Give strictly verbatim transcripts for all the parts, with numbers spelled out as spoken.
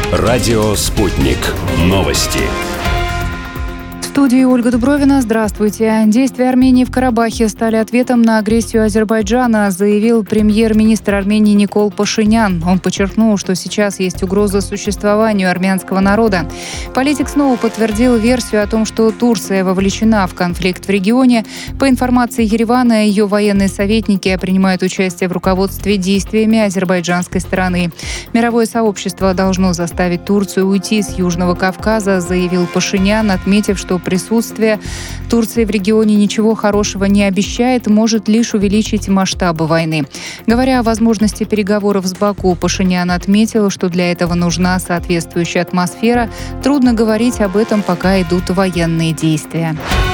Радио «Спутник». Новости. В студии Ольга Дубровина. Здравствуйте. Действия Армении в Карабахе стали ответом на агрессию Азербайджана, заявил премьер-министр Армении Никол Пашинян. Он подчеркнул, что сейчас есть угроза существованию армянского народа. Политик снова подтвердил версию о том, что Турция вовлечена в конфликт в регионе. По информации Еревана, ее военные советники принимают участие в руководстве действиями азербайджанской стороны. Мировое сообщество должно заставить Турцию уйти с Южного Кавказа, заявил Пашинян, отметив, что присутствие Турции в регионе ничего хорошего не обещает, может лишь увеличить масштабы войны. Говоря о возможности переговоров с Баку, Пашинян отметил, что для этого нужна соответствующая атмосфера. Трудно говорить об этом, пока идут военные действия.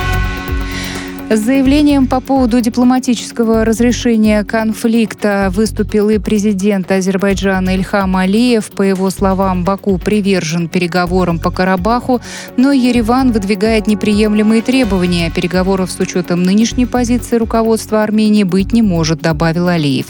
С заявлением по поводу дипломатического разрешения конфликта выступил и президент Азербайджана Ильхам Алиев. По его словам, Баку привержен переговорам по Карабаху, но Ереван выдвигает неприемлемые требования. Переговоров с учетом нынешней позиции руководства Армении быть не может, добавил Алиев.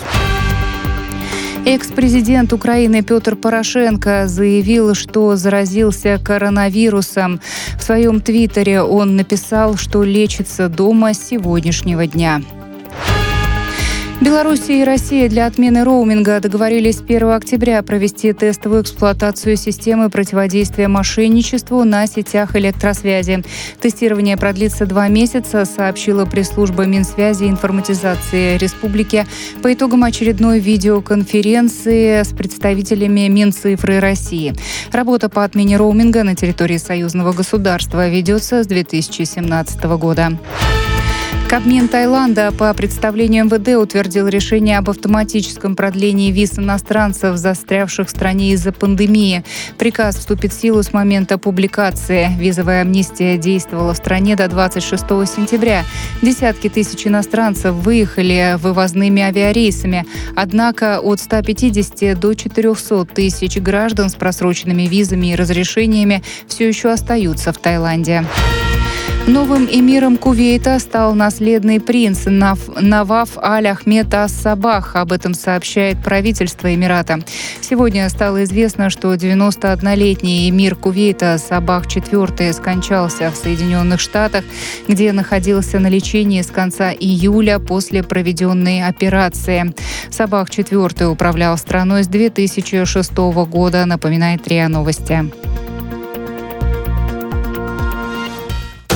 Экс-президент Украины Петр Порошенко заявил, что заразился коронавирусом. В своем твиттере он написал, что лечится дома с сегодняшнего дня. Белоруссия и Россия для отмены роуминга договорились с первого октября провести тестовую эксплуатацию системы противодействия мошенничеству на сетях электросвязи. Тестирование продлится два месяца, сообщила пресс-служба Минсвязи и информатизации республики по итогам очередной видеоконференции с представителями Минцифры России. Работа по отмене роуминга на территории союзного государства ведется с две тысячи семнадцатого года. Кабмин Таиланда по представлению эм вэ дэ утвердил решение об автоматическом продлении виз иностранцев, застрявших в стране из-за пандемии. Приказ вступит в силу с момента публикации. Визовая амнистия действовала в стране до двадцать шестого сентября. Десятки тысяч иностранцев выехали вывозными авиарейсами. Однако от ста пятидесяти до четырехсот тысяч граждан с просроченными визами и разрешениями все еще остаются в Таиланде. Новым эмиром Кувейта стал наследный принц Наваф Аль-Ахмед Ас-Сабах. Об этом сообщает правительство Эмирата. Сегодня стало известно, что девяностооднолетний эмир Кувейта Сабах четвёртый скончался в Соединенных Штатах, где находился на лечении с конца июля после проведенной операции. Сабах четвёртый управлял страной с две тысячи шестого года, напоминает РИА Новости.